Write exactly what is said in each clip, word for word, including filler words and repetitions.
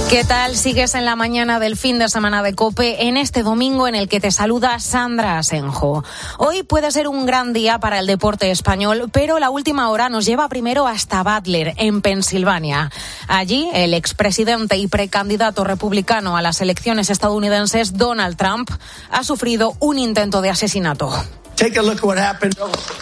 ¿Qué tal? Sigues en la mañana del fin de semana de COPE en este domingo en el que te saluda Sandra Asenjo. Hoy puede ser un gran día para el deporte español, pero la última hora nos lleva primero hasta Butler, en Pensilvania. Allí, el expresidente y precandidato republicano a las elecciones estadounidenses, Donald Trump, ha sufrido un intento de asesinato. Take a look at what happened.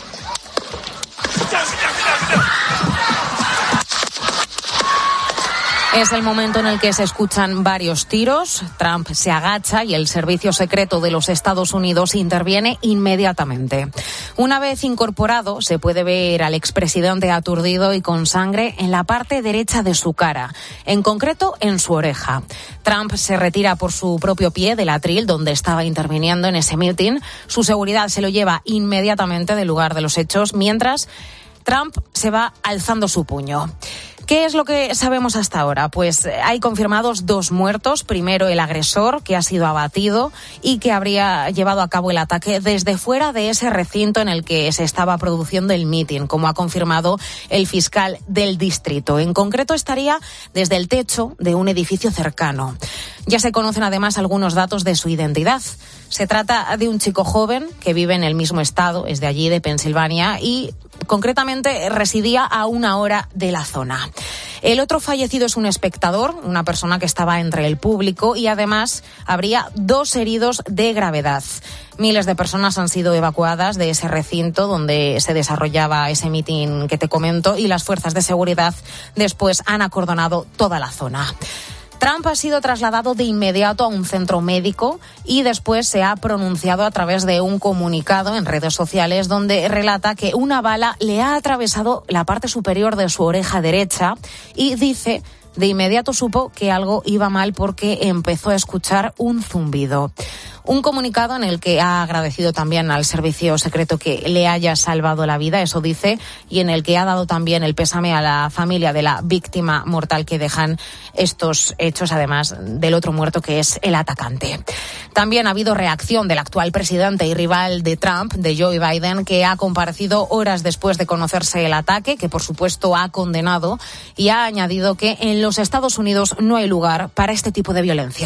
Es el momento en el que se escuchan varios tiros. Trump se agacha y el Servicio Secreto de los Estados Unidos interviene inmediatamente. Una vez incorporado, se puede ver al expresidente aturdido y con sangre en la parte derecha de su cara, en concreto en su oreja. Trump se retira por su propio pie del atril donde estaba interviniendo en ese mitin. Su seguridad se lo lleva inmediatamente del lugar de los hechos, mientras Trump se va alzando su puño. ¿Qué es lo que sabemos hasta ahora? Pues hay confirmados dos muertos. Primero, el agresor, que ha sido abatido y que habría llevado a cabo el ataque desde fuera de ese recinto en el que se estaba produciendo el mitin, como ha confirmado el fiscal del distrito. En concreto, estaría desde el techo de un edificio cercano. Ya se conocen además algunos datos de su identidad. Se trata de un chico joven que vive en el mismo estado, es de allí, de Pensilvania, y concretamente residía a una hora de la zona. El otro fallecido es un espectador, una persona que estaba entre el público, y además habría dos heridos de gravedad. Miles de personas han sido evacuadas de ese recinto donde se desarrollaba ese mitin que te comento, y las fuerzas de seguridad después han acordonado toda la zona. Trump ha sido trasladado de inmediato a un centro médico y después se ha pronunciado a través de un comunicado en redes sociales donde relata que una bala le ha atravesado la parte superior de su oreja derecha y dice: de inmediato supo que algo iba mal porque empezó a escuchar un zumbido. Un comunicado en el que ha agradecido también al servicio secreto que le haya salvado la vida, eso dice, y en el que ha dado también el pésame a la familia de la víctima mortal que dejan estos hechos, además del otro muerto que es el atacante. También ha habido reacción del actual presidente y rival de Trump, de Joe Biden, que ha comparecido horas después de conocerse el ataque, que por supuesto ha condenado, y ha añadido que en los Estados Unidos no hay lugar para este tipo de violencia.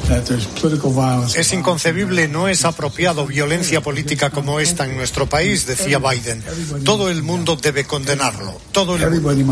Es inconcebible, no es apropiado violencia política como esta en nuestro país, decía Biden. Todo el mundo debe condenarlo. Todo el mundo.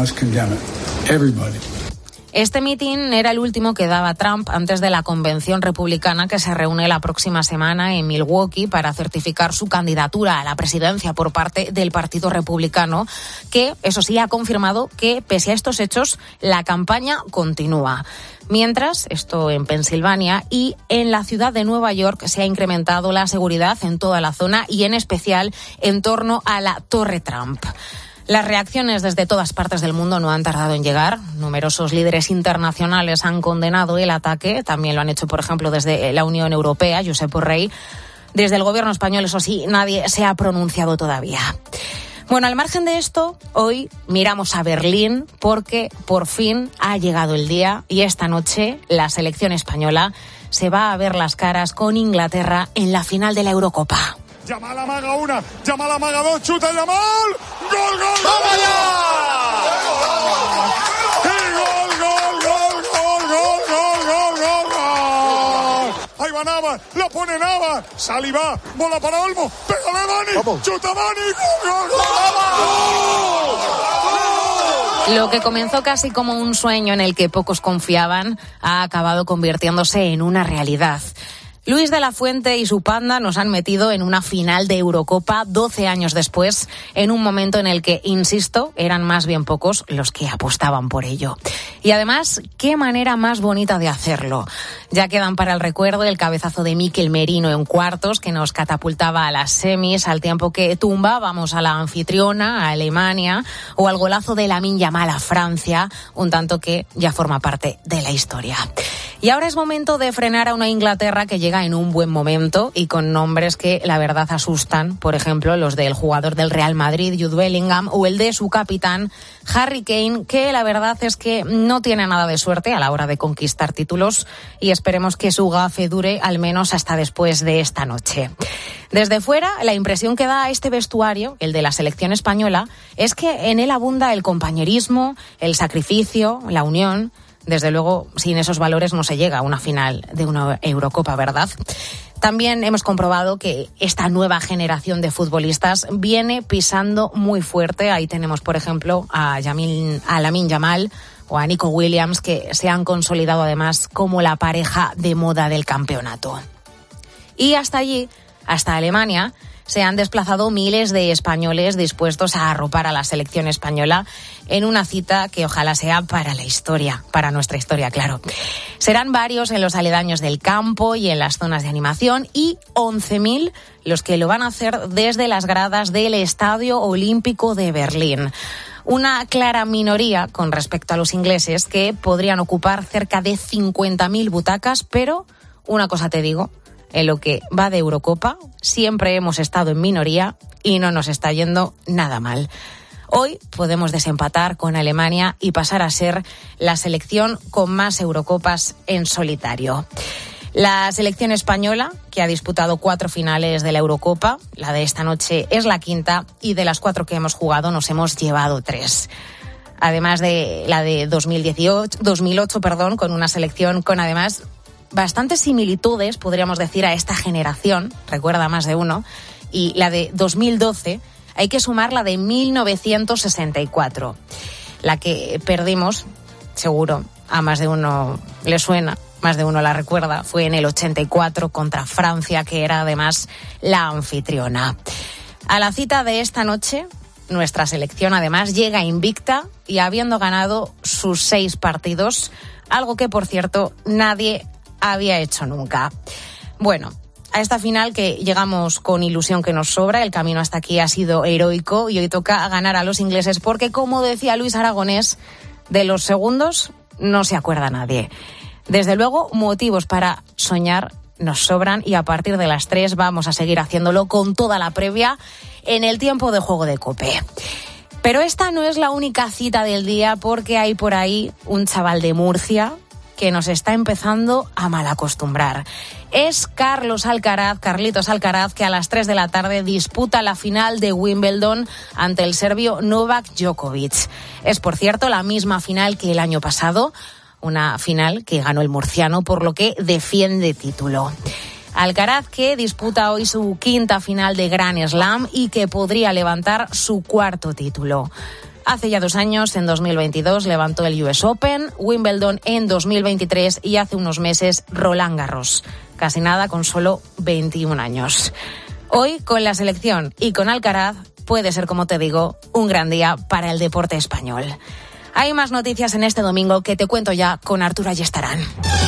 Este mitin era el último que daba Trump antes de la convención republicana que se reúne la próxima semana en Milwaukee para certificar su candidatura a la presidencia por parte del Partido Republicano, que, eso sí, ha confirmado que, pese a estos hechos, la campaña continúa. Mientras, esto en Pensilvania y en la ciudad de Nueva York se ha incrementado la seguridad en toda la zona y en especial en torno a la Torre Trump. Las reacciones desde todas partes del mundo no han tardado en llegar. Numerosos líderes internacionales han condenado el ataque. También lo han hecho, por ejemplo, desde la Unión Europea, Josep Borrell. Desde el gobierno español, eso sí, nadie se ha pronunciado todavía. Bueno, al margen de esto, hoy miramos a Berlín porque por fin ha llegado el día y esta noche la selección española se va a ver las caras con Inglaterra en la final de la Eurocopa. Yamal amaga una, Yamal amaga dos, chuta Yamal, gol, gol, ¡vamos allá! ¡Y gol, gol, gol, gol, gol, gol, gol, gol, gol! Ahí va Navas, la pone Navas, Saliba, bola para Olmo, pégale Dani, Vamos. chuta Dani, gol, gol, gol, gol. Lo que comenzó casi como un sueño en el que pocos confiaban ha acabado convirtiéndose en una realidad. Luis de la Fuente y su panda nos han metido en una final de Eurocopa doce años después, en un momento en el que, insisto, eran más bien pocos los que apostaban por ello. Y además, qué manera más bonita de hacerlo. Ya quedan para el recuerdo el cabezazo de Mikel Merino en cuartos, que nos catapultaba a las semis, al tiempo que tumbábamos a la anfitriona, a Alemania, o al golazo de Lamine Yamal a Francia, un tanto que ya forma parte de la historia. Y ahora es momento de frenar a una Inglaterra que llega en un buen momento y con nombres que la verdad asustan, por ejemplo los del jugador del Real Madrid, Jude Bellingham, o el de su capitán, Harry Kane, que la verdad es que no tiene nada de suerte a la hora de conquistar títulos y esperemos que su gafe dure al menos hasta después de esta noche. Desde fuera, la impresión que da este vestuario, el de la selección española, es que en él abunda el compañerismo, el sacrificio, la unión. Desde luego, sin esos valores no se llega a una final de una Eurocopa, ¿verdad? También hemos comprobado que esta nueva generación de futbolistas viene pisando muy fuerte. Ahí tenemos, por ejemplo, a, Yamil, a Lamine Yamal o a Nico Williams, que se han consolidado además como la pareja de moda del campeonato. Y hasta allí, hasta Alemania, se han desplazado miles de españoles dispuestos a arropar a la selección española en una cita que ojalá sea para la historia, para nuestra historia, claro. Serán varios en los aledaños del campo y en las zonas de animación y once mil los que lo van a hacer desde las gradas del Estadio Olímpico de Berlín. Una clara minoría con respecto a los ingleses, que podrían ocupar cerca de cincuenta mil butacas, pero una cosa te digo, en lo que va de Eurocopa siempre hemos estado en minoría y no nos está yendo nada mal. Hoy podemos desempatar con Alemania y pasar a ser la selección con más Eurocopas en solitario. La selección española, que ha disputado cuatro finales de la Eurocopa, la de esta noche es la quinta, y de las cuatro que hemos jugado nos hemos llevado tres. Además de la de dos mil dieciocho, dos mil ocho, perdón, con una selección con además bastantes similitudes, podríamos decir, a esta generación, recuerda más de uno, y la de dos mil doce, hay que sumar la de mil novecientos sesenta y cuatro, la que perdimos, seguro, a más de uno le suena, más de uno la recuerda, fue en el ochenta y cuatro contra Francia, que era además la anfitriona. A la cita de esta noche, nuestra selección además llega invicta y habiendo ganado sus seis partidos, algo que, por cierto, nadie había hecho nunca. Bueno, a esta final que llegamos con ilusión que nos sobra, el camino hasta aquí ha sido heroico y hoy toca ganar a los ingleses porque, como decía Luis Aragonés, de los segundos no se acuerda nadie. Desde luego, motivos para soñar nos sobran y a partir de las tres vamos a seguir haciéndolo con toda la previa en el tiempo de juego de COPE. Pero esta no es la única cita del día, porque hay por ahí un chaval de Murcia que nos está empezando a malacostumbrar. Es Carlos Alcaraz, Carlitos Alcaraz, que a las tres de la tarde disputa la final de Wimbledon ante el serbio Novak Djokovic. Es, por cierto, la misma final que el año pasado, una final que ganó el murciano, por lo que defiende título. Alcaraz, que disputa hoy su quinta final de Grand Slam y que podría levantar su cuarto título. Hace ya dos años, en dos mil veintidós, levantó el U S Open, Wimbledon en dos mil veintitrés y hace unos meses Roland Garros. Casi nada, con solo veintiún años. Hoy, con la selección y con Alcaraz, puede ser, como te digo, un gran día para el deporte español. Hay más noticias en este domingo que te cuento ya con Arturo Ayestarán.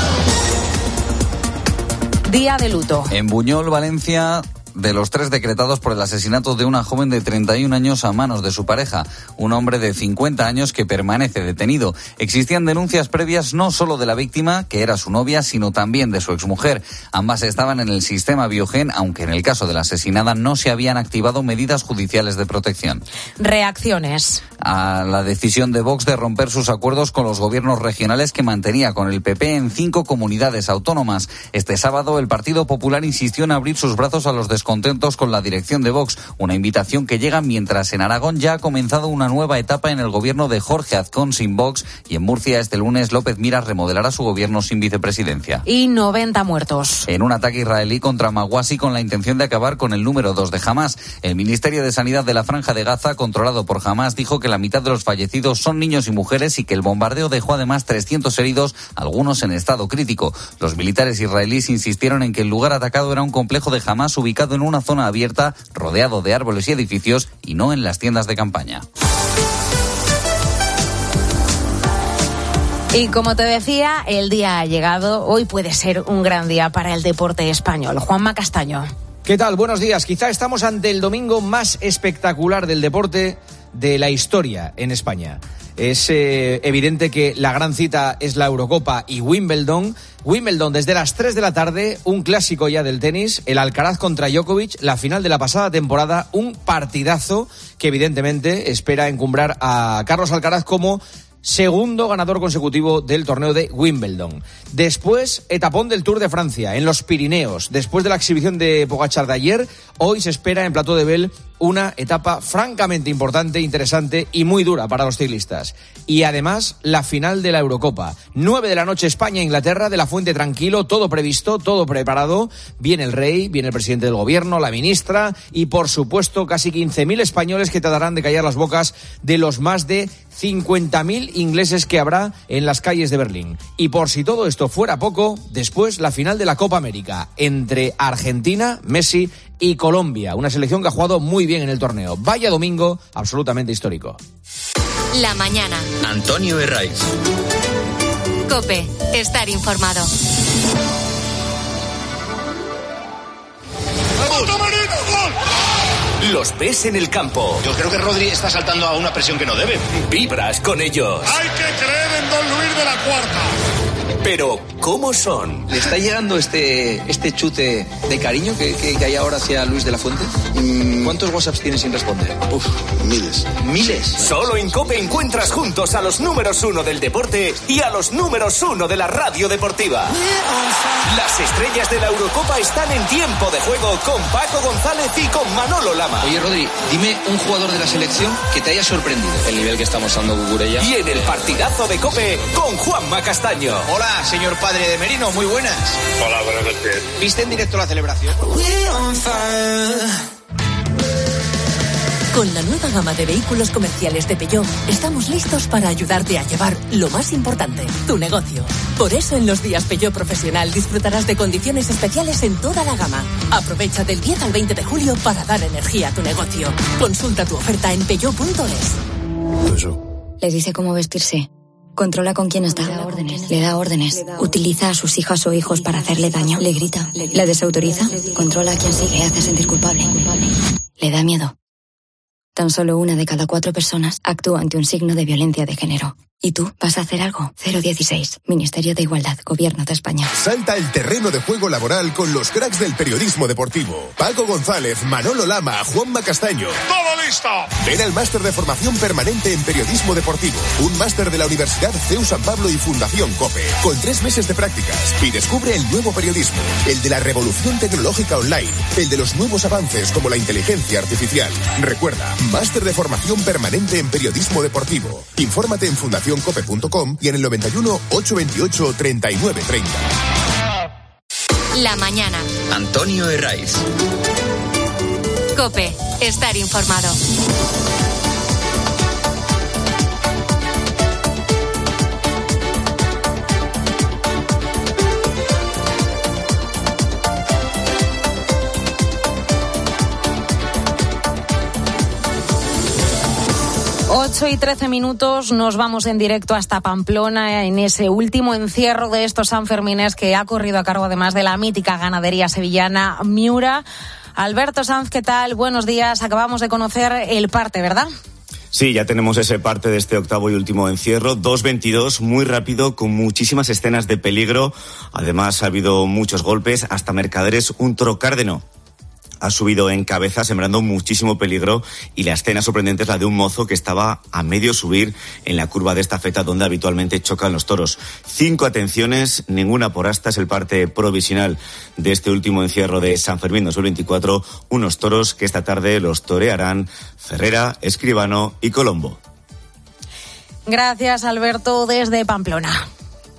Día de luto. En Buñol, Valencia, de los tres decretados por el asesinato de una joven de treinta y un años a manos de su pareja, un hombre de cincuenta años que permanece detenido. Existían denuncias previas no solo de la víctima, que era su novia, sino también de su exmujer. Ambas estaban en el sistema Biogen, aunque en el caso de la asesinada no se habían activado medidas judiciales de protección. Reacciones a la decisión de Vox de romper sus acuerdos con los gobiernos regionales que mantenía con el P P en cinco comunidades autónomas. Este sábado el Partido Popular insistió en abrir sus brazos a los descontentos con la dirección de Vox, una invitación que llega mientras en Aragón ya ha comenzado una nueva etapa en el gobierno de Jorge Azcón sin Vox, y en Murcia este lunes López Miras remodelará su gobierno sin vicepresidencia. Y noventa muertos. En un ataque israelí contra Mawasi con la intención de acabar con el número dos de Hamás. El Ministerio de Sanidad de la Franja de Gaza, controlado por Hamás, dijo que la mitad de los fallecidos son niños y mujeres y que el bombardeo dejó además trescientos heridos, algunos en estado crítico. Los militares israelíes insistieron en que el lugar atacado era un complejo de Hamás ubicado en una zona abierta, rodeado de árboles y edificios, y no en las tiendas de campaña. Y como te decía, el día ha llegado. Hoy puede ser un gran día para el deporte español. Juanma Castaño. ¿Qué tal? Buenos días. Quizá estamos ante el domingo más espectacular del deporte de la historia en España. Es eh, evidente que la gran cita es la Eurocopa y Wimbledon. Wimbledon desde las tres de la tarde, un clásico ya del tenis, el Alcaraz contra Djokovic, la final de la pasada temporada, un partidazo que evidentemente espera encumbrar a Carlos Alcaraz como segundo ganador consecutivo del torneo de Wimbledon. Después, etapón del Tour de Francia, en los Pirineos. Después de la exhibición de Pogačar de ayer, hoy se espera en Plateau de Belle una etapa francamente importante, interesante y muy dura para los ciclistas. Y además, la final de la Eurocopa. nueve de la noche, España-Inglaterra, de la Fuente tranquilo, todo previsto, todo preparado. Viene el rey, viene el presidente del gobierno, la ministra y, por supuesto, casi quince mil españoles que tratarán de callar las bocas de los más de cincuenta mil ingleses que habrá en las calles de Berlín. Y por si todo esto fuera poco, después la final de la Copa América entre Argentina, Messi y Colombia, una selección que ha jugado muy bien en el torneo. Vaya domingo absolutamente histórico. La mañana. Antonio Herraiz. COPE. Estar informado. Los ves en el campo. Yo creo que Rodri está saltando a una presión que no debe. Vibras con ellos. Hay que creer en Don Luis de la Cuarta. Pero, ¿cómo son? ¿Le está llegando este, este chute de cariño que, que, que hay ahora hacia Luis de la Fuente? Mm. ¿Cuántos WhatsApps tienes sin responder? Uf, miles. ¿Miles? Solo en COPE encuentras juntos a los números uno del deporte y a los números uno de la radio deportiva. Las estrellas de la Eurocopa están en tiempo de juego con Paco González y con Manolo Lama. Oye, Rodri, dime un jugador de la selección que te haya sorprendido. El nivel que estamos dando Cucurella. Y en el partidazo de COPE con Juanma Castaño. Hola, señor padre de Merino, muy buenas. Hola, buenas noches. ¿Viste en directo la celebración? Con la nueva gama de vehículos comerciales de Peugeot, estamos listos para ayudarte a llevar lo más importante, tu negocio. Por eso en los días Peugeot Profesional disfrutarás de condiciones especiales en toda la gama. Aprovecha del diez al veinte de julio para dar energía a tu negocio. Consulta tu oferta en peugeot punto es. Le dice cómo vestirse. Controla con quién está. Le da órdenes. Le da órdenes. Utiliza a sus hijas o hijos para hacerle daño. Le grita. Le desautoriza. Controla a quien sigue. Hace sentir culpable. Le da miedo. Tan solo una de cada cuatro personas actúa ante un signo de violencia de género. ¿Y tú vas a hacer algo? cero dieciséis. Ministerio de Igualdad. Gobierno de España. Salta el terreno de juego laboral con los cracks del periodismo deportivo. Paco González, Manolo Lama, Juanma Castaño. ¡Todo listo! Ven al máster de formación permanente en periodismo deportivo. Un máster de la Universidad C E U San Pablo y Fundación COPE. Con tres meses de prácticas. Y descubre el nuevo periodismo. El de la revolución tecnológica online. El de los nuevos avances como la inteligencia artificial. Recuerda, máster de formación permanente en periodismo deportivo. Infórmate en fundación cope punto com y en el noventa y uno, ochocientos veintiocho, treinta y nueve treinta. La mañana. Antonio Herraiz. COPE. Estar informado. ocho y trece minutos, nos vamos en directo hasta Pamplona en ese último encierro de estos Sanfermines que ha corrido a cargo además de la mítica ganadería sevillana Miura. Alberto Sanz, ¿qué tal? Buenos días. Acabamos de conocer el parte, ¿verdad? Sí, ya tenemos ese parte de este octavo y último encierro, dos veintidós, muy rápido, con muchísimas escenas de peligro. Además, ha habido muchos golpes, hasta Mercaderes, un toro cárdeno ha subido en cabeza, sembrando muchísimo peligro, y la escena sorprendente es la de un mozo que estaba a medio subir en la curva de estafeta donde habitualmente chocan los toros. Cinco atenciones, ninguna por asta, es el parte provisional de este último encierro de San Fermín dos mil veinticuatro, unos toros que esta tarde los torearán Ferrera, Escribano y Colombo. Gracias, Alberto, desde Pamplona.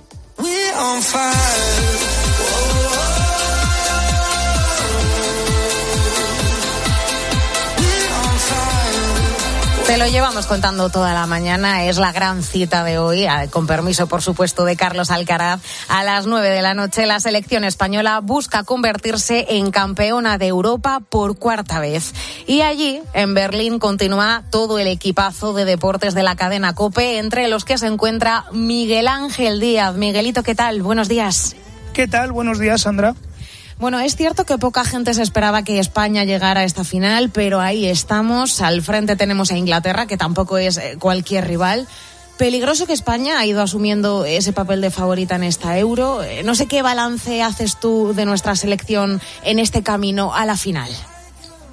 Te lo llevamos contando toda la mañana, es la gran cita de hoy, con permiso por supuesto de Carlos Alcaraz. A las nueve de la noche la selección española busca convertirse en campeona de Europa por cuarta vez. Y allí, en Berlín, continúa todo el equipazo de deportes de la cadena COPE, entre los que se encuentra Miguel Ángel Díaz. Miguelito, ¿qué tal? Buenos días. ¿Qué tal? Buenos días, Sandra. Bueno, es cierto que poca gente se esperaba que España llegara a esta final, pero ahí estamos. Al frente tenemos a Inglaterra, que tampoco es cualquier rival. Peligroso que España ha ido asumiendo ese papel de favorita en esta Euro. No sé qué balance haces tú de nuestra selección en este camino a la final.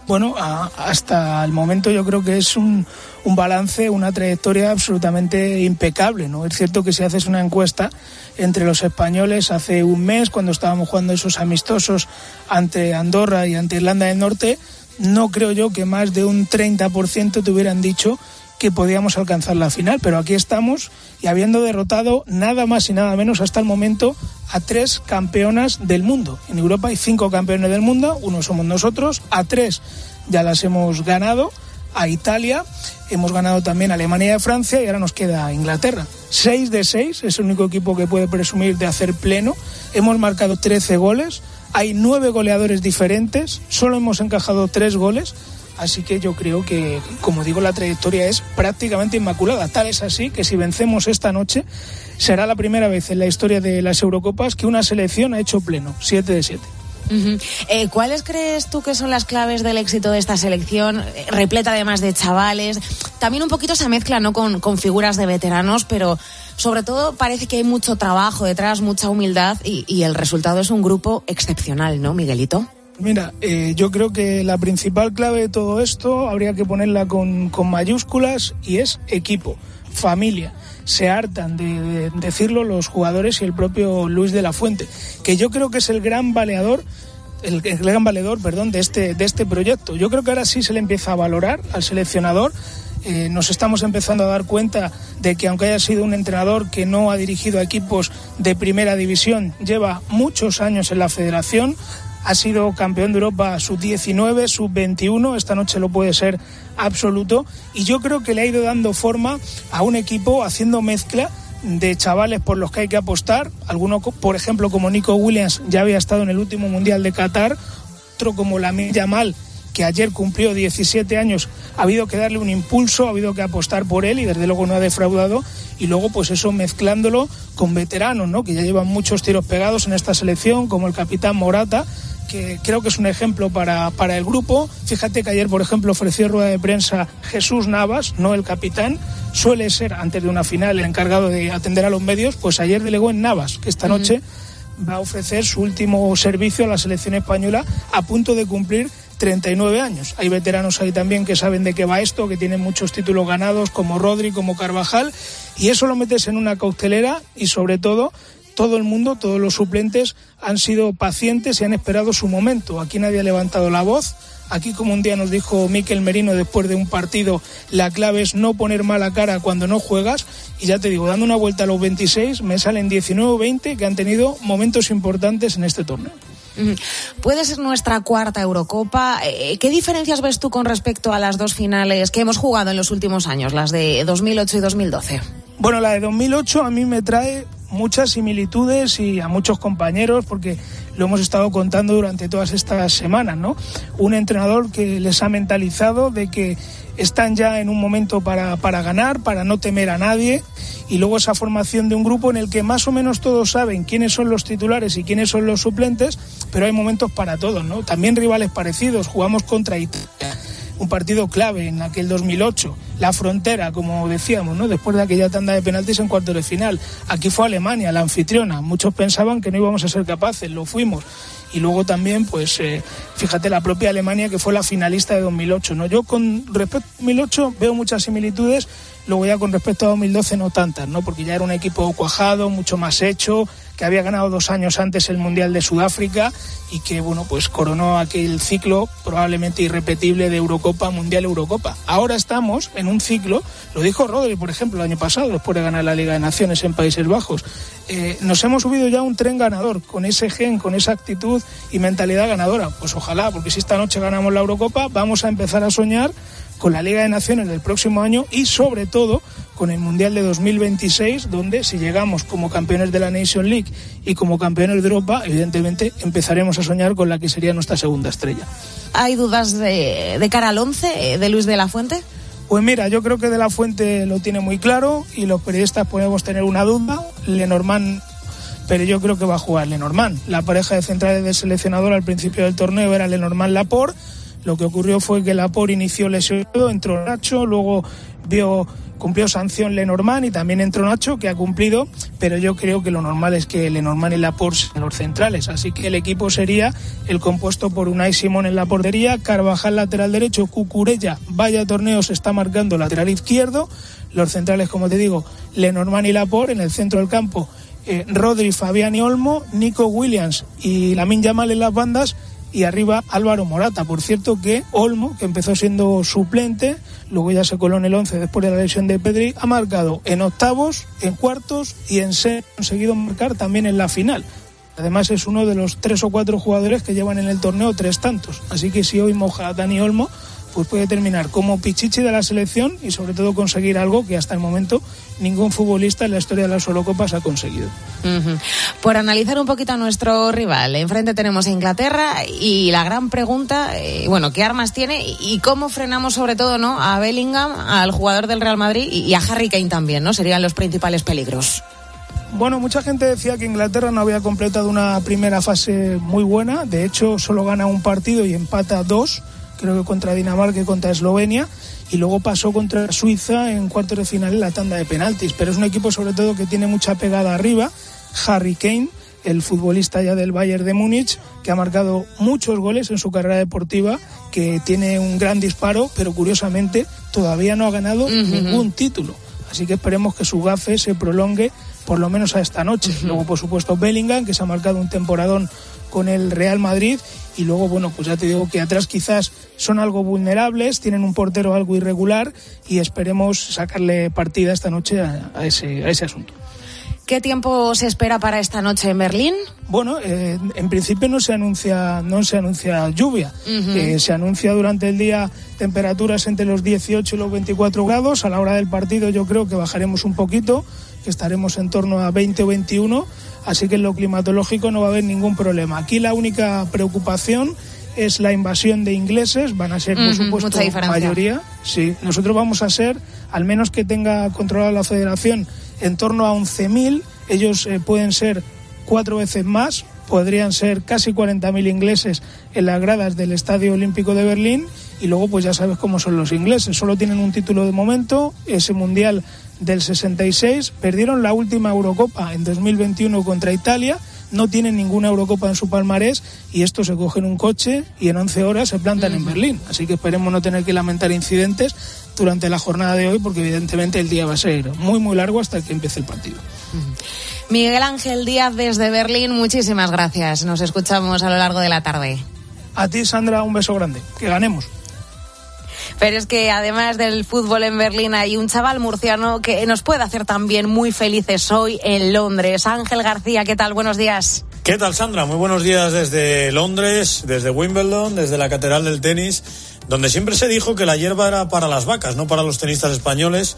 Bueno, a, hasta el momento yo creo que es un, un balance, una trayectoria absolutamente impecable, ¿no? Es cierto que si haces una encuesta entre los españoles hace un mes, cuando estábamos jugando esos amistosos ante Andorra y ante Irlanda del Norte, no creo yo que más de un treinta por ciento te hubieran dicho que podíamos alcanzar la final, pero aquí estamos y habiendo derrotado nada más y nada menos hasta el momento a tres campeonas del mundo. En Europa hay cinco campeones del mundo, uno somos nosotros, a tres ya las hemos ganado, a Italia, hemos ganado también a Alemania y a Francia y ahora nos queda Inglaterra. Seis de seis, es el único equipo que puede presumir de hacer pleno, hemos marcado trece goles, hay nueve goleadores diferentes, solo hemos encajado tres goles. Así que yo creo que, como digo, la trayectoria es prácticamente inmaculada. Tal es así que si vencemos esta noche, será la primera vez en la historia de las Eurocopas que una selección ha hecho pleno, siete de siete. Uh-huh. Eh, ¿Cuáles crees tú que son las claves del éxito de esta selección? Eh, repleta además de chavales. También un poquito se mezcla, ¿no?, con, con figuras de veteranos, pero sobre todo parece que hay mucho trabajo detrás, mucha humildad y, y el resultado es un grupo excepcional, ¿no, Miguelito? Mira, eh, yo creo que la principal clave de todo esto habría que ponerla con, con mayúsculas y es equipo, familia. Se hartan de, de decirlo los jugadores y el propio Luis de la Fuente, que yo creo que es el gran valedor, el, el gran valedor, perdón, de este, de este proyecto. Yo creo que ahora sí se le empieza a valorar al seleccionador. Eh, nos estamos empezando a dar cuenta de que aunque haya sido un entrenador que no ha dirigido a equipos de primera división, lleva muchos años en la federación. Ha sido campeón de Europa sub diecinueve, sub veintiuno, esta noche lo puede ser absoluto. Y yo creo que le ha ido dando forma a un equipo haciendo mezcla de chavales por los que hay que apostar. Alguno, por ejemplo, como Nico Williams, ya había estado en el último Mundial de Qatar. Otro como Lamine Yamal, que ayer cumplió diecisiete años, ha habido que darle un impulso, ha habido que apostar por él y desde luego no ha defraudado. Y luego pues eso mezclándolo con veteranos, ¿no?, que ya llevan muchos tiros pegados en esta selección, como el capitán Morata, que creo que es un ejemplo para, para el grupo. Fíjate que ayer, por ejemplo, ofreció rueda de prensa Jesús Navas, no el capitán. Suele ser, antes de una final, el encargado de atender a los medios, pues ayer delegó en Navas, que esta noche uh-huh. va a ofrecer su último servicio a la selección española a punto de cumplir treinta y nueve años. Hay veteranos ahí también que saben de qué va esto, que tienen muchos títulos ganados, como Rodri, como Carvajal, y eso lo metes en una coctelera y sobre todo todo el mundo, todos los suplentes han sido pacientes y han esperado su momento. Aquí nadie ha levantado la voz. Aquí, como un día nos dijo Mikel Merino después de un partido, la clave es no poner mala cara cuando no juegas. Y ya te digo, dando una vuelta a los veintiséis, me salen diecinueve o veinte que han tenido momentos importantes en este torneo. Puede ser nuestra cuarta Eurocopa. ¿Qué diferencias ves tú con respecto a las dos finales que hemos jugado en los últimos años, las de dos mil ocho y dos mil doce? Bueno, la de dos mil ocho a mí me trae muchas similitudes y a muchos compañeros porque lo hemos estado contando durante todas estas semanas, ¿no? Un entrenador que les ha mentalizado de que están ya en un momento para, para ganar, para no temer a nadie, y luego esa formación de un grupo en el que más o menos todos saben quiénes son los titulares y quiénes son los suplentes, pero hay momentos para todos, ¿no? También rivales parecidos, jugamos contra Italia, un partido clave en aquel dos mil ocho, la frontera, como decíamos, ¿no?, después de aquella tanda de penaltis en cuartos de final. Aquí fue Alemania, la anfitriona, muchos pensaban que no íbamos a ser capaces, lo fuimos. Y luego también, pues, eh, fíjate, la propia Alemania, que fue la finalista de dos mil ocho, ¿no? Yo con respecto a dos mil ocho veo muchas similitudes, luego ya con respecto a dos mil doce no tantas, ¿no? Porque ya era un equipo cuajado, mucho más hecho, que había ganado dos años antes el Mundial de Sudáfrica y que, bueno, pues coronó aquel ciclo probablemente irrepetible de Eurocopa, Mundial, Eurocopa. Ahora estamos en un ciclo, lo dijo Rodri, por ejemplo, el año pasado, después de ganar la Liga de Naciones en Países Bajos. Eh, nos hemos subido ya a un tren ganador, con ese gen, con esa actitud y mentalidad ganadora. Pues ojalá, porque si esta noche ganamos la Eurocopa, vamos a empezar a soñar con la Liga de Naciones del próximo año y sobre todo con el Mundial de dos mil veintiséis, donde si llegamos como campeones de la Nation League y como campeones de Europa, evidentemente empezaremos a soñar con la que sería nuestra segunda estrella. ¿Hay dudas de, de cara al once de Luis de la Fuente? Pues mira, yo creo que de la Fuente lo tiene muy claro y los periodistas podemos tener una duda. Lenormand, pero yo creo que va a jugar Lenormand. La pareja de centrales del seleccionador al principio del torneo era Lenormand-Laporte. Lo que ocurrió fue que Laporte inició lesionado, entró Nacho, luego vio cumplió sanción Lenormand y también entró Nacho, que ha cumplido, pero yo creo que lo normal es que Lenormand y Laporte sean los centrales, así que el equipo sería el compuesto por Unai Simón en la portería, Carvajal lateral derecho, Cucurella, vaya torneo se está marcando lateral izquierdo, los centrales, como te digo, Lenormand y Laporte, en el centro del campo eh, Rodri, Fabián y Olmo, Nico Williams y Lamine Yamal en las bandas, y arriba Álvaro Morata. Por cierto que Olmo, que empezó siendo suplente, luego ya se coló en el once después de la lesión de Pedri, ha marcado en octavos, en cuartos y en semis, ha conseguido marcar también en la final. Además es uno de los tres o cuatro jugadores que llevan en el torneo tres tantos, así que si hoy moja a Dani Olmo, pues puede terminar como pichichi de la selección y sobre todo conseguir algo que hasta el momento ningún futbolista en la historia de las Eurocopas ha conseguido. Uh-huh. Por analizar un poquito a nuestro rival, enfrente tenemos a Inglaterra y la gran pregunta, eh, bueno, ¿qué armas tiene y cómo frenamos sobre todo, ¿no?, a Bellingham, al jugador del Real Madrid y a Harry Kane también, ¿no? Serían los principales peligros. Bueno, mucha gente decía que Inglaterra no había completado una primera fase muy buena, de hecho solo gana un partido y empata dos, creo que contra Dinamarca y contra Eslovenia, y luego pasó contra Suiza en cuartos de final en la tanda de penaltis, pero es un equipo sobre todo que tiene mucha pegada arriba. Harry Kane, el futbolista ya del Bayern de Múnich, que ha marcado muchos goles en su carrera deportiva, que tiene un gran disparo, pero curiosamente todavía no ha ganado uh-huh. ningún título, así que esperemos que su gafe se prolongue por lo menos a esta noche. Uh-huh. Luego, por supuesto, Bellingham, que se ha marcado un temporadón con el Real Madrid, y luego, bueno, pues ya te digo que atrás quizás son algo vulnerables, tienen un portero algo irregular y esperemos sacarle partida esta noche a, a, ese, a ese asunto. ¿Qué tiempo se espera para esta noche en Berlín? Bueno, eh, en principio no se anuncia no se anuncia lluvia. Uh-huh. Eh, se anuncia durante el día temperaturas entre los dieciocho y los veinticuatro grados. A la hora del partido yo creo que bajaremos un poquito, que estaremos en torno a veinte o veintiuno, así que en lo climatológico no va a haber ningún problema. Aquí la única preocupación es la invasión de ingleses, van a ser, por uh-huh, supuesto, mayoría. Sí, nosotros vamos a ser, al menos que tenga controlada la federación, en torno a once mil, ellos eh, pueden ser cuatro veces más, podrían ser casi cuarenta mil ingleses en las gradas del Estadio Olímpico de Berlín, y luego pues ya sabes cómo son los ingleses, solo tienen un título de momento, ese Mundial del sesenta y seis, perdieron la última Eurocopa en dos mil veintiuno contra Italia, no tienen ninguna Eurocopa en su palmarés y estos se cogen un coche y en once horas se plantan uh-huh. en Berlín, así que esperemos no tener que lamentar incidentes durante la jornada de hoy, porque evidentemente el día va a ser muy muy largo hasta que empiece el partido. Uh-huh. Miguel Ángel Díaz desde Berlín, muchísimas gracias, nos escuchamos a lo largo de la tarde. A ti, Sandra, un beso grande, que ganemos. Pero es que además del fútbol en Berlín hay un chaval murciano que nos puede hacer también muy felices hoy en Londres. Ángel García, ¿qué tal? Buenos días. ¿Qué tal, Sandra? Muy buenos días desde Londres, desde Wimbledon, desde la Catedral del Tenis, donde siempre se dijo que la hierba era para las vacas, no para los tenistas españoles.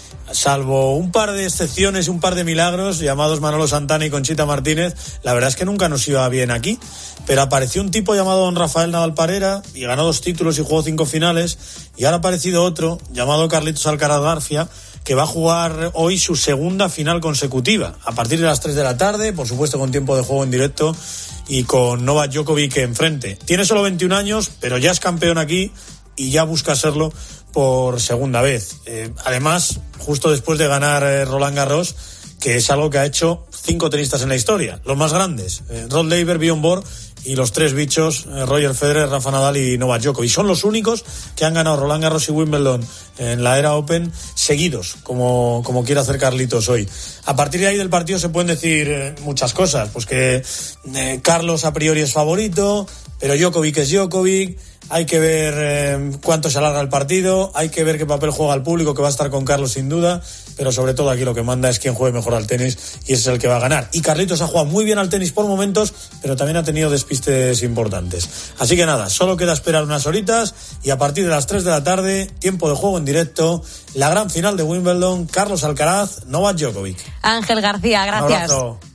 Salvo un par de excepciones y un par de milagros, llamados Manolo Santana y Conchita Martínez, la verdad es que nunca nos iba bien aquí. Pero apareció un tipo llamado don Rafael Nadal Parera y ganó dos títulos y jugó cinco finales. Y ahora ha aparecido otro llamado Carlitos Alcaraz García, que va a jugar hoy su segunda final consecutiva, a partir de las tres de la tarde, por supuesto con tiempo de juego en directo y con Novak Djokovic enfrente. Tiene solo veintiún años, pero ya es campeón aquí y ya busca serlo por segunda vez. Eh, además, justo después de ganar eh, Roland Garros, que es algo que ha hecho cinco tenistas en la historia, los más grandes, eh, Rod Laver, Bjorn Borg y los tres bichos, eh, Roger Federer, Rafa Nadal y Novak Djokovic. Son los únicos que han ganado Roland Garros y Wimbledon en la era Open seguidos, como, como quiere hacer Carlitos hoy. A partir de ahí del partido se pueden decir eh, muchas cosas, pues que eh, Carlos a priori es favorito, pero Djokovic es Djokovic. Hay que ver eh, cuánto se alarga el partido, hay que ver qué papel juega el público, que va a estar con Carlos sin duda, pero sobre todo aquí lo que manda es quién juegue mejor al tenis y ese es el que va a ganar. Y Carlitos ha jugado muy bien al tenis por momentos, pero también ha tenido despistes importantes. Así que nada, solo queda esperar unas horitas y a partir de las tres de la tarde, tiempo de juego en directo, la gran final de Wimbledon, Carlos Alcaraz, Novak Djokovic. Ángel García, gracias. Un abrazo.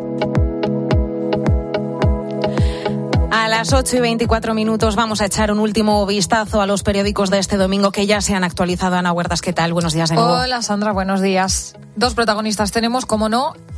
A las ocho y veinticuatro minutos vamos a echar un último vistazo a los periódicos de este domingo que ya se han actualizado. Ana Huertas, ¿qué tal? Buenos días de nuevo. Hola, Sandra, buenos días. Dos protagonistas tenemos, como no,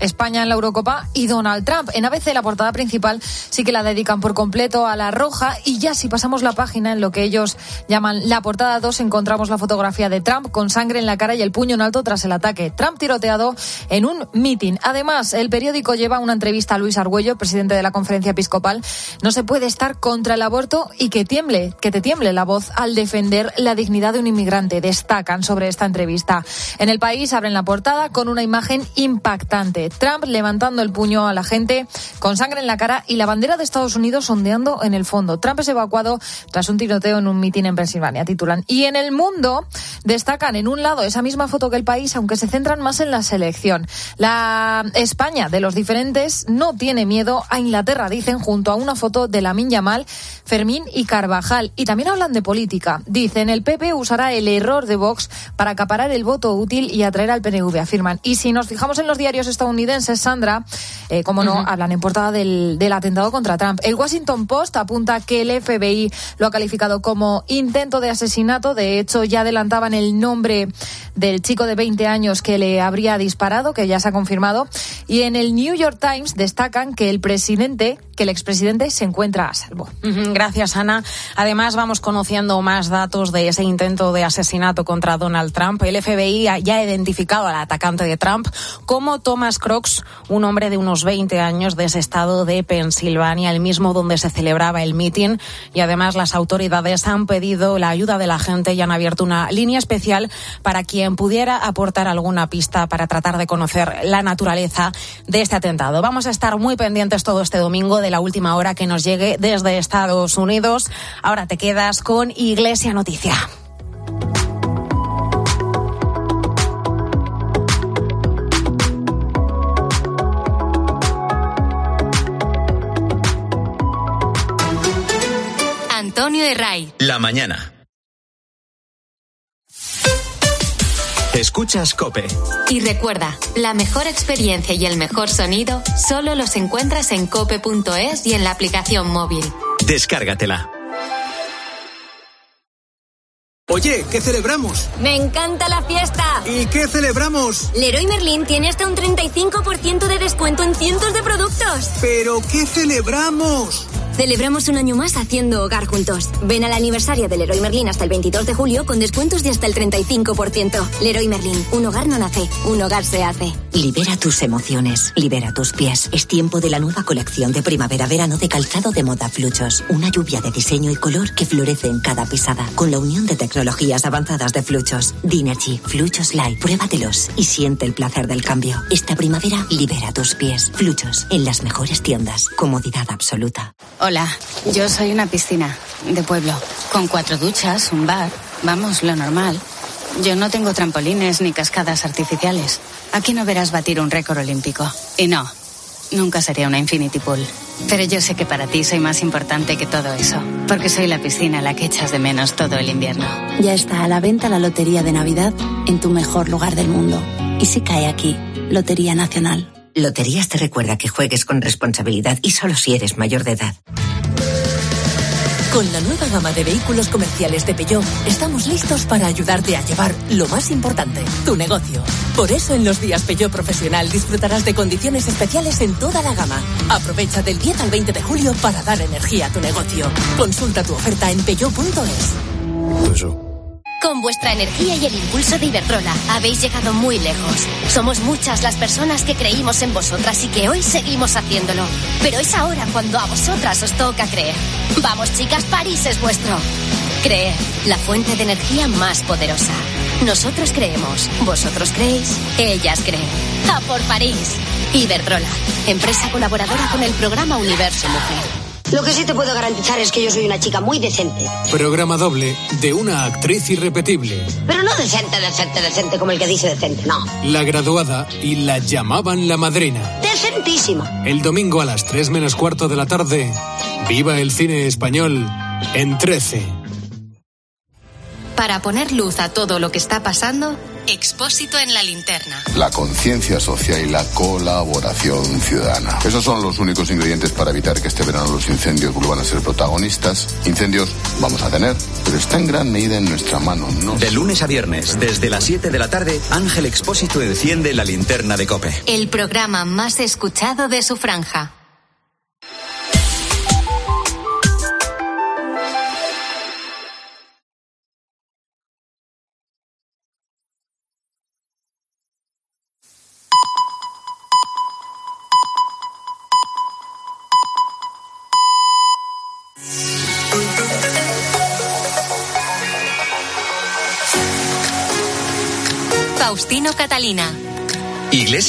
España en la Eurocopa y Donald Trump. En A B C la portada principal sí que la dedican por completo a la roja, y ya si pasamos la página en lo que ellos llaman la portada dos encontramos la fotografía de Trump con sangre en la cara y el puño en alto tras el ataque. Trump tiroteado en un mitin. Además, el periódico lleva una entrevista a Luis Argüello, presidente de la Conferencia Episcopal. No se puede estar contra el aborto y que tiemble, que te tiemble la voz al defender la dignidad de un inmigrante. Destacan sobre esta entrevista. En El País abren la portada con una imagen impactante. Trump levantando el puño a la gente con sangre en la cara y la bandera de Estados Unidos ondeando en el fondo. Trump es evacuado tras un tiroteo en un mitin en Pensilvania, titulan. Y en El Mundo destacan en un lado esa misma foto que El País, aunque se centran más en la selección. La España de los diferentes no tiene miedo a Inglaterra, dicen, junto a una foto de Lamine Yamal, Fermín y Carvajal. Y también hablan de política. Dicen, el P P usará el error de Vox para acaparar el voto útil y atraer al P N V, afirman. Y si nos fijamos en los diarios estadounidenses, Sandra, eh, como no, uh-huh. hablan en portada del, del atentado contra Trump. El Washington Post apunta que el F B I lo ha calificado como intento de asesinato. De hecho, ya adelantaban el nombre del chico de veinte años que le habría disparado, que ya se ha confirmado. Y en el New York Times destacan que el presidente, que el expresidente se encuentra a salvo. Uh-huh. Gracias, Ana. Además, vamos conociendo más datos de ese intento de asesinato contra Donald Trump. El F B I ya ha identificado al atacante de Trump como Thomas Crooks, un hombre de unos veinte años de ese estado de Pensilvania, el mismo donde se celebraba el mitin. Y además, las autoridades han pedido la ayuda de la gente y han abierto una línea especial para quien pudiera aportar alguna pista para tratar de conocer la naturaleza de este atentado. Vamos a estar muy pendientes todo este domingo de la última hora que nos llegue desde Estados Unidos. Ahora te quedas con Iglesia Noticia. Antonio Herray. La mañana. Escuchas COPE. Y recuerda, la mejor experiencia y el mejor sonido solo los encuentras en cope punto es y en la aplicación móvil. Descárgatela. Oye, ¿qué celebramos? ¡Me encanta la fiesta! ¿Y qué celebramos? Leroy Merlin tiene hasta un treinta y cinco por ciento de descuento en cientos de productos. ¿Pero qué celebramos? Celebramos un año más haciendo hogar juntos. Ven al aniversario de Leroy Merlin hasta el veintidós de julio con descuentos de hasta el treinta y cinco por ciento. Leroy Merlin, un hogar no nace, un hogar se hace. Libera tus emociones, libera tus pies. Es tiempo de la nueva colección de primavera-verano de calzado de moda Fluchos. Una lluvia de diseño y color que florece en cada pisada. Con la unión de tecnologías avanzadas de Fluchos. Dinergy, Fluchos Light. Pruébatelos y siente el placer del cambio. Esta primavera, libera tus pies. Fluchos, en las mejores tiendas. Comodidad absoluta. Hola, yo soy una piscina de pueblo, con cuatro duchas, un bar, vamos, lo normal. Yo no tengo trampolines ni cascadas artificiales. Aquí no verás batir un récord olímpico. Y no, nunca sería una infinity pool. Pero yo sé que para ti soy más importante que todo eso, porque soy la piscina a la que echas de menos todo el invierno. Ya está a la venta la Lotería de Navidad en tu mejor lugar del mundo. Y si cae aquí, Lotería Nacional. Loterías te recuerda que juegues con responsabilidad y solo si eres mayor de edad. Con la nueva gama de vehículos comerciales de Peugeot, estamos listos para ayudarte a llevar lo más importante, tu negocio. Por eso en los días Peugeot Profesional disfrutarás de condiciones especiales en toda la gama. Aprovecha del diez al veinte de julio para dar energía a tu negocio. Consulta tu oferta en peugeot punto es. Eso. Con vuestra energía y el impulso de Iberdrola habéis llegado muy lejos. Somos muchas las personas que creímos en vosotras y que hoy seguimos haciéndolo. Pero es ahora cuando a vosotras os toca creer. Vamos, chicas, París es vuestro. Creer, la fuente de energía más poderosa. Nosotros creemos, vosotros creéis, ellas creen. ¡A por París! Iberdrola, empresa colaboradora con el programa Universo Mujer. Lo que sí te puedo garantizar es que yo soy una chica muy decente. Programa doble de una actriz irrepetible. Pero no decente, decente, decente como el que dice decente, no. La graduada y la llamaban la madrina. Decentísima. El domingo a las tres menos cuarto de la tarde, viva el cine español en trece. Para poner luz a todo lo que está pasando, Expósito en la linterna. La conciencia social y la colaboración ciudadana. Esos son los únicos ingredientes para evitar que este verano los incendios vuelvan a ser protagonistas. Incendios vamos a tener, pero está en gran medida en nuestra mano, ¿no? De lunes a viernes, desde las siete de la tarde, Ángel Expósito enciende la linterna de COPE. El programa más escuchado de su franja. Faustino Catalina. Iglesia